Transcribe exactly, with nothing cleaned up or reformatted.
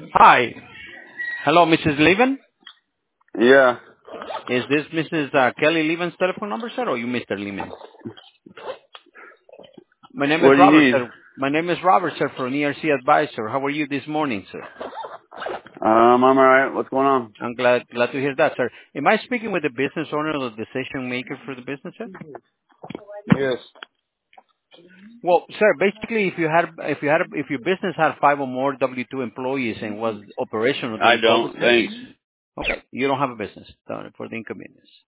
Hi. Hello, Missus Levin. Yeah. Is this Missus Uh, Kelly Levin's telephone number, sir, or you Mister Levin? My name is What do you Robert, need? sir. My name is Robert, sir, from E R C Advisor. How are you this morning, sir? Um, I'm alright. What's going on? I'm glad glad to hear that, sir. Am I speaking with the business owner or the decision maker for the business, sir? Yes. Well, sir, basically, if you had, if you had, if your business had five or more W two employees and was operational I during COVID, don't. sir, Thanks. okay, you don't have a business uh, for the inconvenience.